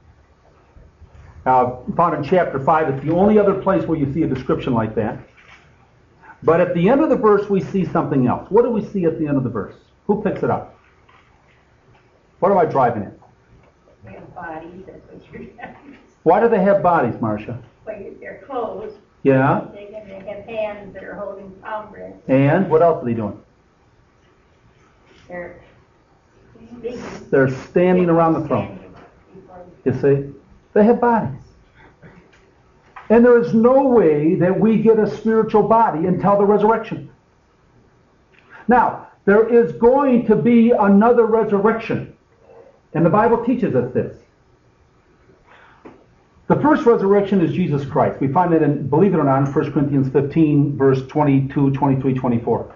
Uh, found in chapter five. It's the only other place where you see a description like that. But at the end of the verse, we see something else. What do we see at the end of the verse? Who picks it up? What am I driving at? They have bodies, that's what you're saying. Why do they have bodies, Marcia? Well, they're clothes. Yeah. They have, they have hands that are holding palm branches. And what else are they doing? They're big. They're standing around the throne. You see? They have bodies. And there is no way that we get a spiritual body until the resurrection. Now, there is going to be another resurrection. And the Bible teaches us this. The first resurrection is Jesus Christ. We find that in, believe it or not, in First Corinthians fifteen, verse twenty-two, twenty-three, twenty-four.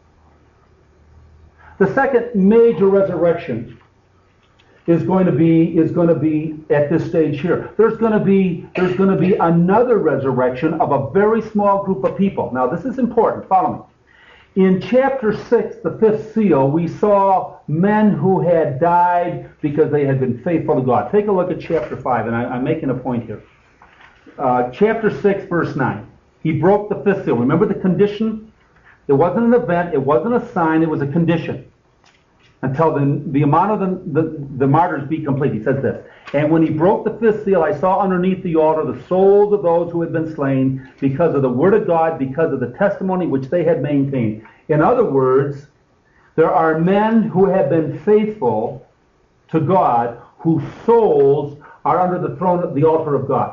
The second major resurrection is going to be is going to be at this stage here. There's going to be there's going to be another resurrection of a very small group of people. Now, this is important. Follow me. In chapter six, the fifth seal, we saw men who had died because they had been faithful to God. Take a look at chapter five, and I, I'm making a point here. Uh, chapter six, verse nine. He broke the fifth seal. Remember the condition? It wasn't an event. It wasn't a sign. It was a condition. Until the, the amount of the, the, the martyrs be complete. He says this. And when he broke the fifth seal, I saw underneath the altar the souls of those who had been slain because of the word of God, because of the testimony which they had maintained. In other words, there are men who have been faithful to God whose souls are under the throne of the altar of God.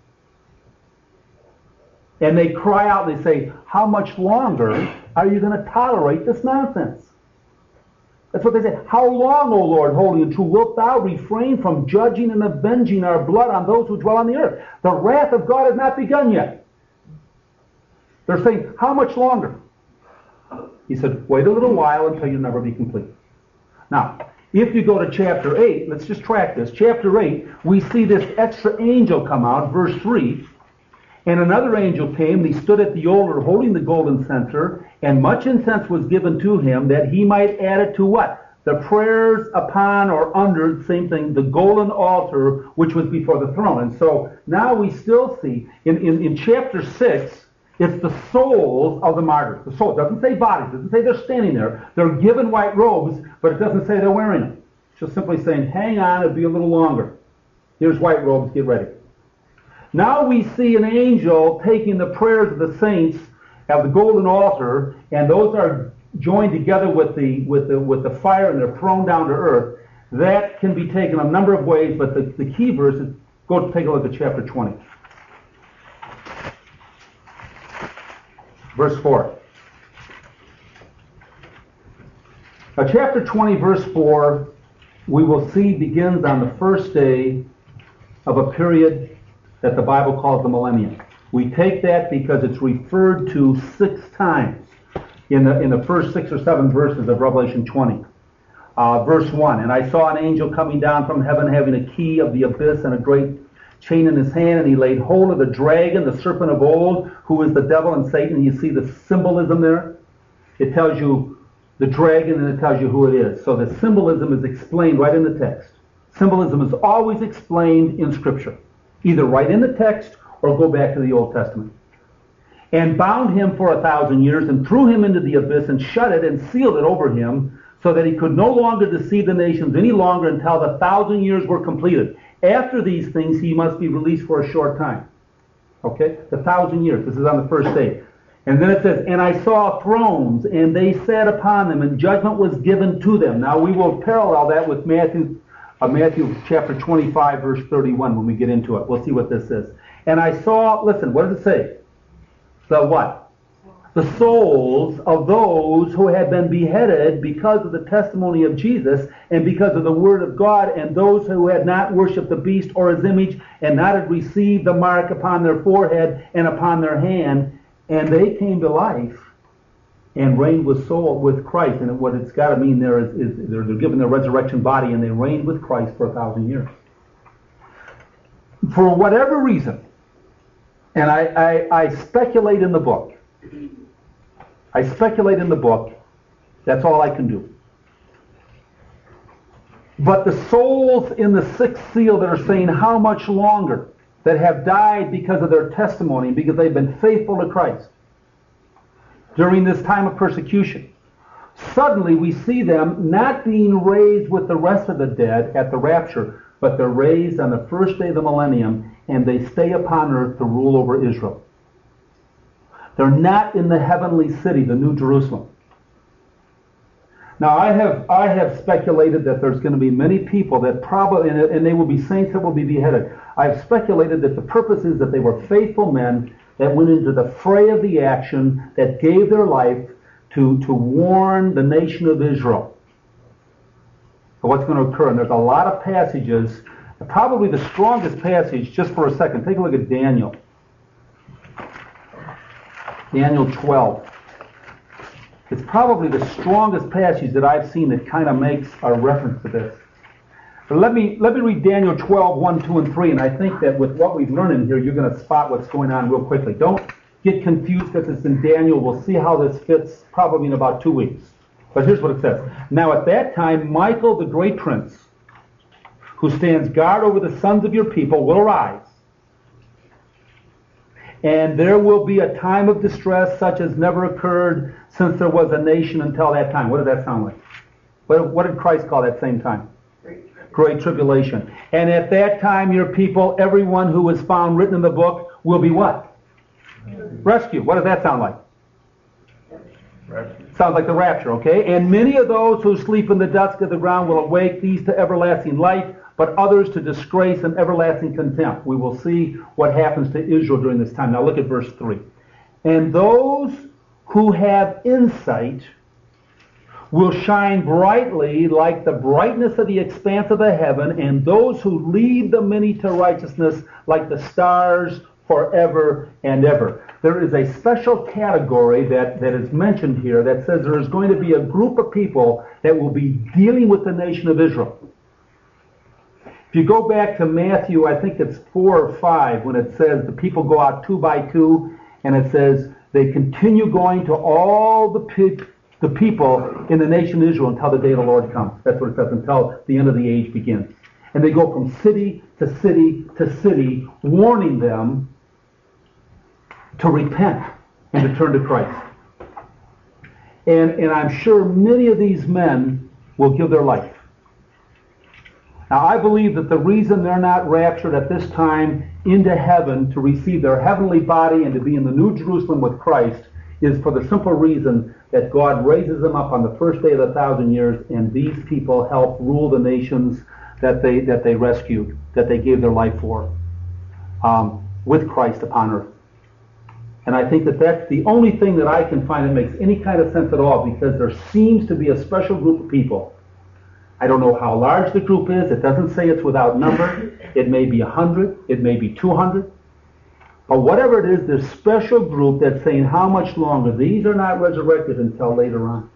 And they cry out and they say, how much longer are you going to tolerate this nonsense? That's what they say. How long, O Lord, holy and true, wilt thou refrain from judging and avenging our blood on those who dwell on the earth? The wrath of God has not begun yet. They're saying, how much longer? He said, wait a little while until you never be complete. Now, if you go to chapter eight, let's just track this. Chapter eight, we see this extra angel come out, verse three. And another angel came, and he stood at the altar holding the golden censer, and much incense was given to him, that he might add it to what? The prayers upon or under, same thing, the golden altar, which was before the throne. And so now we still see, in, in, in chapter six, it's the souls of the martyrs. The soul. It doesn't say bodies. It doesn't say they're standing there. They're given white robes, but it doesn't say they're wearing them. It's just simply saying, hang on, it'll be a little longer. Here's white robes, get ready. Now we see an angel taking the prayers of the saints at the golden altar, and those are joined together with the with the with the fire, and they're thrown down to earth. That can be taken a number of ways, but the, the key verse is, go take a look at chapter twenty. Verse four. Now chapter twenty, verse four, we will see begins on the first day of a period that the Bible calls the millennium. We take that because it's referred to six times in the in the first six or seven verses of Revelation twenty. Uh, verse one, and I saw an angel coming down from heaven having a key of the abyss and a great chain in his hand, and he laid hold of the dragon, the serpent of old, who is the devil and Satan. You see the symbolism there? It tells you the dragon, and it tells you who it is. So the symbolism is explained right in the text. Symbolism is always explained in Scripture, either right in the text or go back to the Old Testament. And bound him for a thousand years, and threw him into the abyss, and shut it, and sealed it over him, so that he could no longer deceive the nations any longer until the thousand years were completed. After these things, he must be released for a short time. Okay? The thousand years. This is on the first day. And then it says, and I saw thrones, and they sat upon them, and judgment was given to them. Now we will parallel that with Matthew, uh, Matthew chapter twenty-five, verse thirty-one, when we get into it. We'll see what this is. And I saw, listen, what does it say? The what? The souls of those who had been beheaded because of the testimony of Jesus and because of the word of God, and those who had not worshipped the beast or his image, and not had received the mark upon their forehead and upon their hand, and they came to life and reigned with soul with Christ. And what it's got to mean there is, is they're, they're given their resurrection body, and they reigned with Christ for a thousand years. For whatever reason, and I, I, I speculate in the book. I speculate in the book. That's all I can do. But the souls in the sixth seal that are saying how much longer, that have died because of their testimony, because they've been faithful to Christ during this time of persecution, suddenly we see them not being raised with the rest of the dead at the rapture, but they're raised on the first day of the millennium, and they stay upon earth to rule over Israel. They're not in the heavenly city, the New Jerusalem. Now, I have I have speculated that there's going to be many people that probably, and they will be saints that will be beheaded. I've speculated that the purpose is that they were faithful men that went into the fray of the action, that gave their life to, to warn the nation of Israel of what's going to occur. And there's a lot of passages, probably the strongest passage, just for a second, take a look at Daniel. Daniel twelve. It's probably the strongest passage that I've seen that kind of makes a reference to this. But let me let me read Daniel twelve, one, two, and three, and I think that with what we've learned in here, you're going to spot what's going on real quickly. Don't get confused because it's in Daniel. We'll see how this fits probably in about two weeks. But here's what it says. Now at that time, Michael, the great prince, who stands guard over the sons of your people, will arise. And there will be a time of distress such as never occurred since there was a nation until that time. What does that sound like? What, what did Christ call that same time? Great, Great tribulation. And at that time your people, everyone who was found written in the book, will be what? Rescued. What does that sound like? Rapture. Sounds like the rapture, okay? And many of those who sleep in the dusk of the ground will awake, these to everlasting life, but others to disgrace and everlasting contempt. We will see what happens to Israel during this time. Now look at verse three. And those who have insight will shine brightly like the brightness of the expanse of the heaven, and those who lead the many to righteousness like the stars forever and ever. there is a special category that, that is mentioned here that says there is going to be a group of people that will be dealing with the nation of Israel. If you go back to Matthew, I think it's four or five, when it says the people go out two by two, and it says they continue going to all the pe- the people in the nation of Israel until the day of the Lord comes. That's what it says, until the end of the age begins. And they go from city to city to city, warning them to repent and to turn to Christ. And, and I'm sure many of these men will give their life. Now, I believe that the reason they're not raptured at this time into heaven to receive their heavenly body and to be in the New Jerusalem with Christ is for the simple reason that God raises them up on the first day of the thousand years, and these people help rule the nations that they that they rescued, that they gave their life for, um, with Christ upon earth. And I think that that's the only thing that I can find that makes any kind of sense at all, because there seems to be a special group of people. I don't know how large the group is. It doesn't say it's without number. It may be one hundred. It may be two hundred. But whatever it is, this special group that's saying how much longer. These are not resurrected until later on.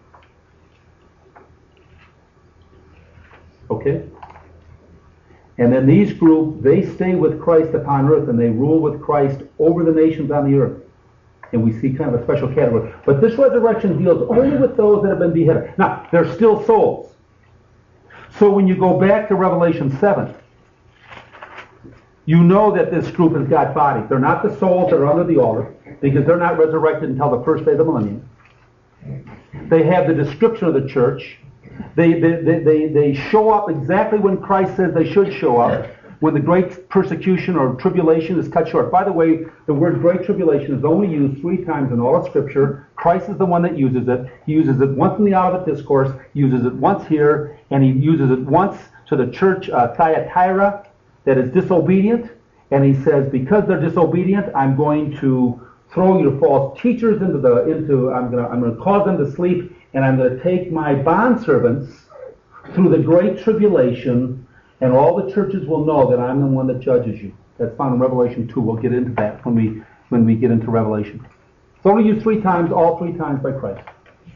Okay? And then these group, they stay with Christ upon earth, and they rule with Christ over the nations on the earth. And we see kind of a special category. But this resurrection deals only with those that have been beheaded. Now, they're still souls. So when you go back to Revelation seven, you know that this group has got bodies. They're not the souls that are under the altar, because they're not resurrected until the first day of the millennium. They have the description of the church. They, they, they, they, they show up exactly when Christ says they should show up, when the great persecution or tribulation is cut short. By the way, the word great tribulation is only used three times in all of Scripture. Christ is the one that uses it. He uses it once in the Olivet Discourse, uses it once here, and he uses it once to the church uh, Thyatira that is disobedient. And he says, because they're disobedient, I'm going to throw your false teachers into the into. I'm going to I'm going to cause them to sleep, and I'm going to take my bondservants through the great tribulation. And all the churches will know that I'm the one that judges you. That's found in Revelation two. We'll get into that when we when we get into Revelation. It's only used three times, all three times by Christ.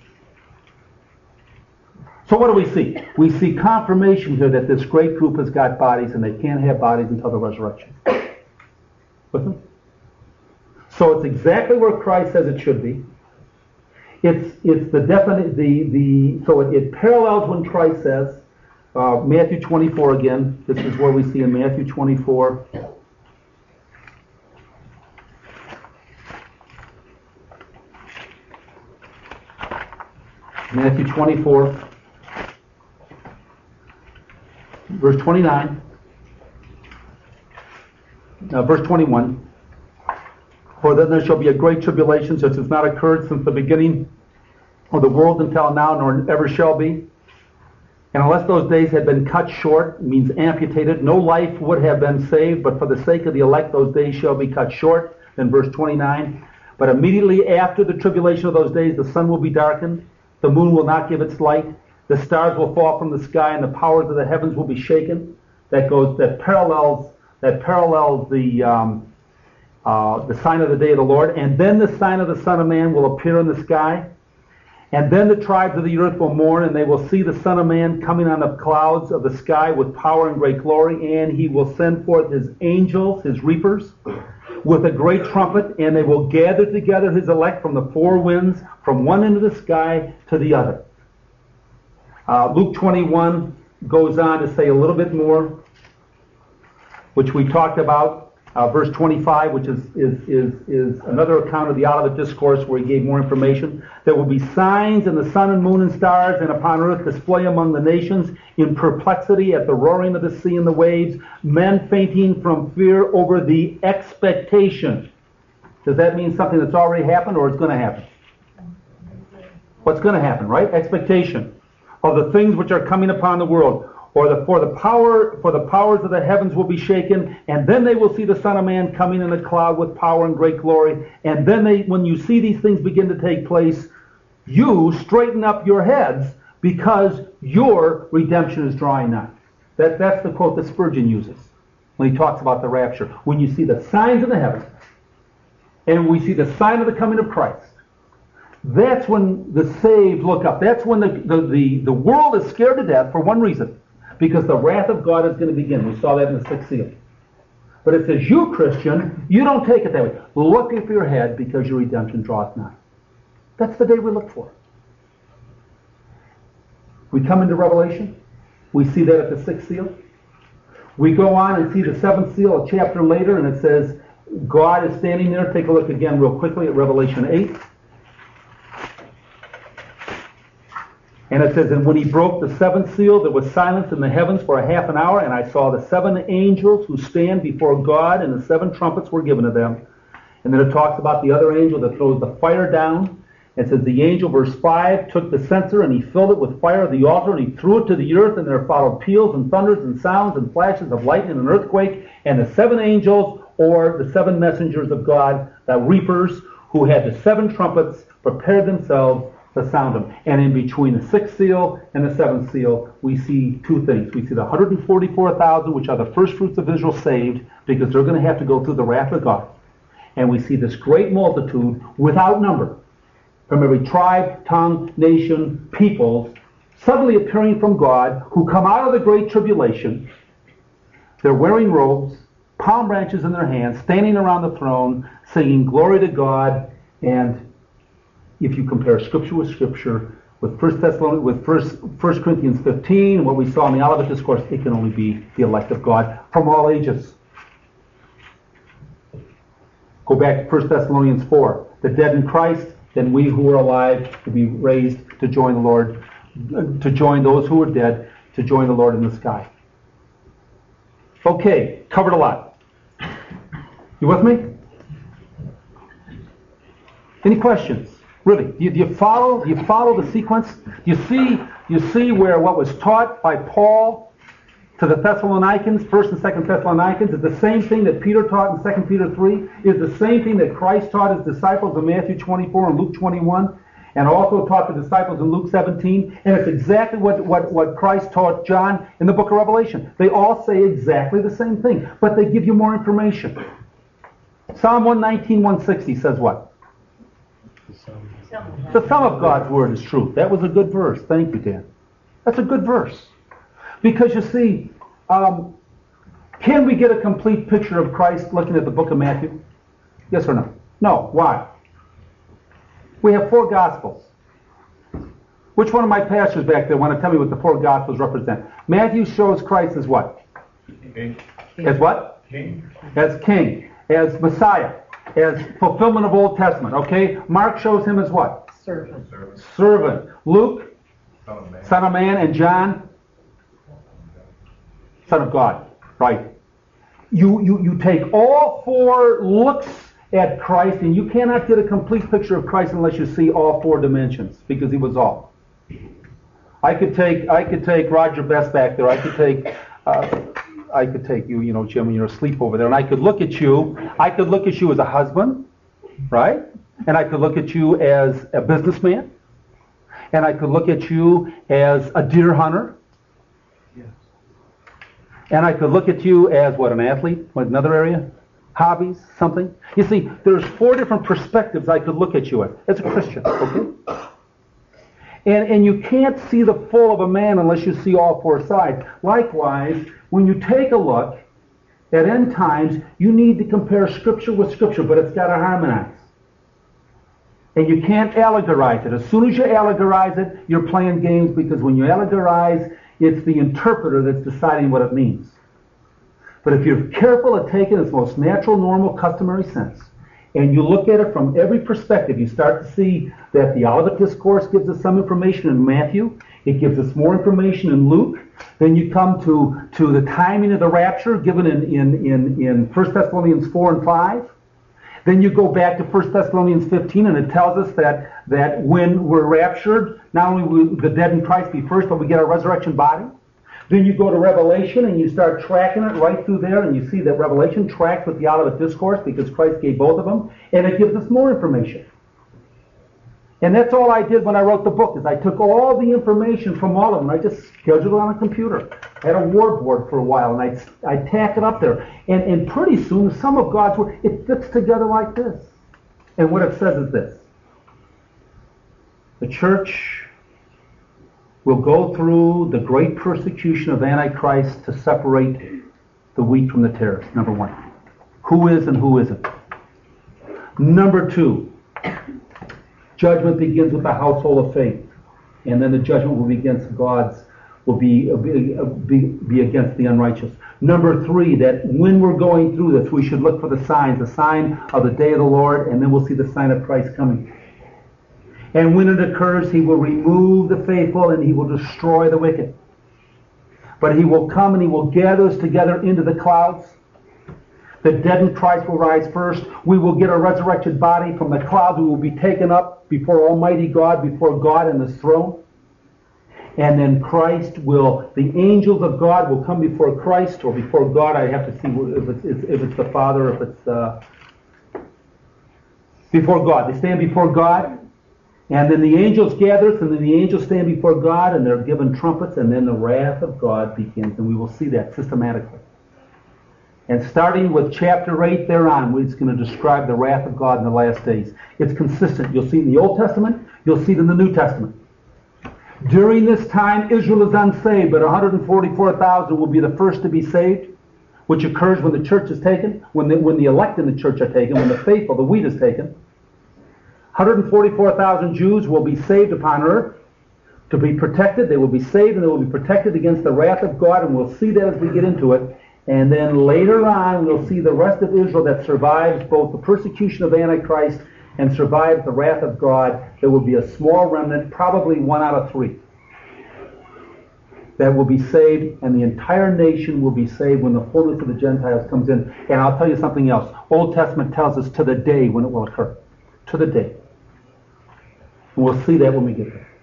So what do we see? We see confirmation here that this great group has got bodies, and they can't have bodies until the resurrection. Listen. So it's exactly where Christ says it should be. It's it's the definite the the so it, it parallels when Christ says. Uh, Matthew twenty-four again. This is where we see in Matthew twenty-four. Matthew twenty-four, verse twenty-nine. Uh, verse twenty-one. For then there shall be a great tribulation, such as not occurred since the beginning of the world until now, nor ever shall be. And unless those days had been cut short, means amputated, no life would have been saved, but for the sake of the elect those days shall be cut short. Then verse twenty-nine, but immediately after the tribulation of those days the sun will be darkened, the moon will not give its light, the stars will fall from the sky, and the powers of the heavens will be shaken. That goes, that parallels, that parallels the um, uh, the sign of the day of the Lord. And then the sign of the Son of Man will appear in the sky. And then the tribes of the earth will mourn, and they will see the Son of Man coming on the clouds of the sky with power and great glory, and he will send forth his angels, his reapers, with a great trumpet, and they will gather together his elect from the four winds, from one end of the sky to the other. Uh, Luke twenty-one goes on to say a little bit more, which we talked about. Uh, verse twenty-five, which is, is, is, is another account of the Olivet Discourse where he gave more information. There will be signs in the sun and moon and stars, and upon earth display among the nations, in perplexity at the roaring of the sea and the waves, men fainting from fear over the expectation. Does that mean something that's already happened or it's going to happen? What's going to happen, right? Expectation of the things which are coming upon the world. Or the, for the power, for the powers of the heavens will be shaken, and then they will see the Son of Man coming in a cloud with power and great glory. And then they, when you see these things begin to take place, you straighten up your heads because your redemption is drawing nigh. That, that's the quote that Spurgeon uses when he talks about the rapture. When you see the signs in the heavens, and we see the sign of the coming of Christ. That's when the saved look up. That's when the, the, the, the world is scared to death for one reason, because the wrath of God is going to begin. We saw that in the sixth seal. But it says, you, Christian, you don't take it that way. Look up your head, because your redemption draweth nigh. That's the day we look for. We come into Revelation. We see that at the sixth seal. We go on and see the seventh seal a chapter later, and it says, God is standing there. Take a look again real quickly at Revelation eight. And it says, and when he broke the seventh seal, there was silence in the heavens for a half an hour, and I saw the seven angels who stand before God, and the seven trumpets were given to them. And then it talks about the other angel that throws the fire down. It says, the angel, verse five, took the censer, and he filled it with fire of the altar, and he threw it to the earth, and there followed peals and thunders and sounds and flashes of lightning and an earthquake. And the seven angels, or the seven messengers of God, the reapers, who had the seven trumpets, prepared themselves to sound them. And in between the sixth seal and the seventh seal, we see two things. We see the one hundred forty-four thousand, which are the first fruits of Israel saved, because they're going to have to go through the wrath of God. And we see this great multitude without number, from every tribe, tongue, nation, peoples, suddenly appearing from God, who come out of the great tribulation. They're wearing robes, palm branches in their hands, standing around the throne, singing glory to God. And if you compare Scripture with Scripture, with First Thessalonians, with First First Corinthians fifteen, and what we saw in the Olivet Discourse, it can only be the elect of God from all ages. Go back to First Thessalonians four. The dead in Christ, then we who are alive to be raised to join the Lord, to join those who are dead, to join the Lord in the sky. Okay, covered a lot. You with me? Any questions? Really, do you, do you follow? Do you follow the sequence? Do you see? You see where what was taught by Paul to the Thessalonians, First and Second Thessalonians, is the same thing that Peter taught in Second Peter three. Is the same thing that Christ taught his disciples in Matthew twenty-four and Luke twenty-one, and also taught the disciples in Luke seventeen. And it's exactly what what what Christ taught John in the Book of Revelation. They all say exactly the same thing, but they give you more information. Psalm one nineteen, one sixty says what? The sum of God's word is truth. That was a good verse. Thank you, Dan. That's a good verse. Because you see, um, can we get a complete picture of Christ looking at the book of Matthew? Yes or no? No. Why? We have four Gospels. Which one of my pastors back there want to tell me what the four Gospels represent? Matthew shows Christ as what? King. As what? King. As King. As Messiah. As fulfillment of Old Testament. Okay? Mark shows him as what? Servant. Servant. Servant. Luke? Son of man. Son of man. And John? Son of God. Right. You, you, you take all four looks at Christ, and you cannot get a complete picture of Christ unless you see all four dimensions, because he was all. I could take I could take Roger Best back there. I could take uh, I could take you, you know, Jim, when you're asleep over there, and I could look at you. I could look at you as a husband, right? And I could look at you as a businessman, and I could look at you as a deer hunter. And I could look at you as, what, an athlete? What, another area? Hobbies? Something? You see, there's four different perspectives I could look at you as, as a Christian, okay? And, and you can't see the full of a man unless you see all four sides. Likewise, when you take a look at end times, you need to compare Scripture with Scripture, but it's got to harmonize. And you can't allegorize it. As soon as you allegorize it, you're playing games, because when you allegorize, it's the interpreter that's deciding what it means. But if you're careful at taking its most natural, normal, customary sense, and you look at it from every perspective, you start to see that the Olivet Discourse gives us some information in Matthew, it gives us more information in Luke, then you come to, to the timing of the rapture given in, in, in, in First Thessalonians four and five. Then you go back to First Thessalonians fifteen, and it tells us that, that when we're raptured, not only will the dead in Christ be first, but we get our resurrection body. Then you go to Revelation, and you start tracking it right through there, and you see that Revelation tracks with the Olivet Discourse, because Christ gave both of them, and it gives us more information. And that's all I did when I wrote the book, is I took all the information from all of them. I just scheduled it on a computer. I had a word board for a while, and I'd, I'd tack it up there. And, and pretty soon, some of God's Word, it fits together like this. And what it says is this. The church will go through the great persecution of Antichrist to separate the wheat from the tares, number one. Who is and who isn't. Number two, judgment begins with the household of faith. And then the judgment will be against God's, will be, be, be, be against the unrighteous. Number three, that when we're going through this, we should look for the signs, the sign of the day of the Lord, and then we'll see the sign of Christ coming. And when it occurs, he will remove the faithful and he will destroy the wicked. But he will come and he will gather us together into the clouds. The dead in Christ will rise first. We will get a resurrected body from the clouds. We will be taken up before Almighty God, before God and His throne. And then Christ will, the angels of God will come before Christ, or before God. I have to see if it's, if it's the Father, if it's uh, before God. They stand before God. And then the angels gather us, and then the angels stand before God, and they're given trumpets, and then the wrath of God begins. And we will see that systematically. And starting with chapter eight thereon, it's going to describe the wrath of God in the last days. It's consistent. You'll see it in the Old Testament. You'll see it in the New Testament. During this time, Israel is unsaved, but one hundred forty-four thousand will be the first to be saved, which occurs when the church is taken, when the, when the elect in the church are taken, when the faithful, the wheat is taken. one hundred forty-four thousand Jews will be saved upon earth to be protected. They will be saved and they will be protected against the wrath of God, and we'll see that as we get into it. And then later on, we'll see the rest of Israel that survives both the persecution of Antichrist and survives the wrath of God. There will be a small remnant, probably one out of three, that will be saved, and the entire nation will be saved when the fullness of the Gentiles comes in. And I'll tell you something else. Old Testament tells us to the day when it will occur. To the day. And we'll see that when we get there.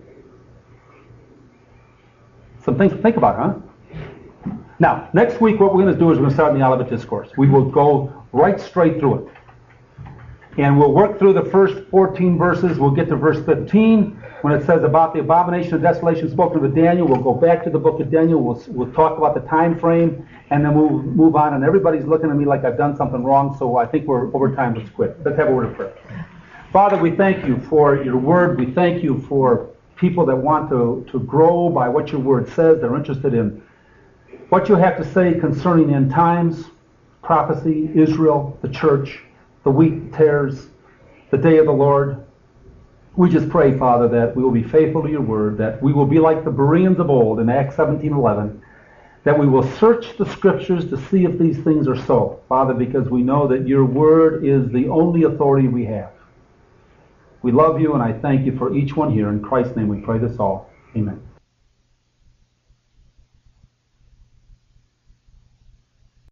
Some things to think about, huh? Now, next week what we're going to do is we're going to start in the Olivet Discourse. We will go right straight through it. And we'll work through the first fourteen verses. We'll get to verse fifteen when it says about the abomination of desolation spoken of Daniel. We'll go back to the book of Daniel. We'll, we'll talk about the time frame, and then we'll move on. And everybody's looking at me like I've done something wrong, so I think we're over time. Let's quit. Let's have a word of prayer. Father, we thank you for your word. We thank you for people that want to, to grow by what your word says. They're interested in what you have to say concerning end times, prophecy, Israel, the church, the wheat tares, the day of the Lord. We just pray, Father, that we will be faithful to your word, that we will be like the Bereans of old in Acts seventeen eleven, that we will search the scriptures to see if these things are so, Father, because we know that your word is the only authority we have. We love you, and I thank you for each one here. In Christ's name we pray this all. Amen.